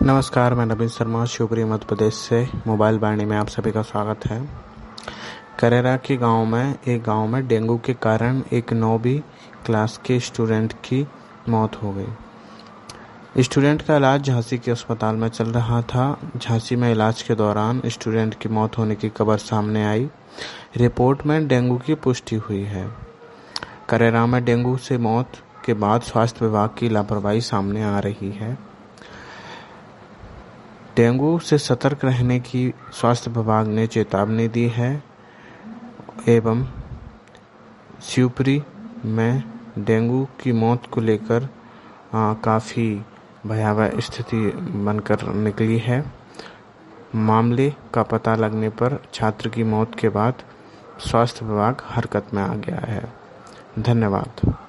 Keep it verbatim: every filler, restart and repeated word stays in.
नमस्कार, मैं नवीन शर्मा शिवपुरी मध्य प्रदेश से मोबाइल वाणी में आप सभी का स्वागत है। करेरा के गांव में एक गांव में डेंगू के कारण एक नौवीं क्लास के स्टूडेंट की मौत हो गई। स्टूडेंट का इलाज झांसी के अस्पताल में चल रहा था। झांसी में इलाज के दौरान स्टूडेंट की मौत होने की खबर सामने आई। रिपोर्ट में डेंगू की पुष्टि हुई है। करेरा में डेंगू से मौत के बाद स्वास्थ्य विभाग की लापरवाही सामने आ रही है। डेंगू से सतर्क रहने की स्वास्थ्य विभाग ने चेतावनी दी है एवं शिवपुरी में डेंगू की मौत को लेकर काफ़ी भयावह स्थिति बनकर निकली है। मामले का पता लगने पर छात्र की मौत के बाद स्वास्थ्य विभाग हरकत में आ गया है। धन्यवाद।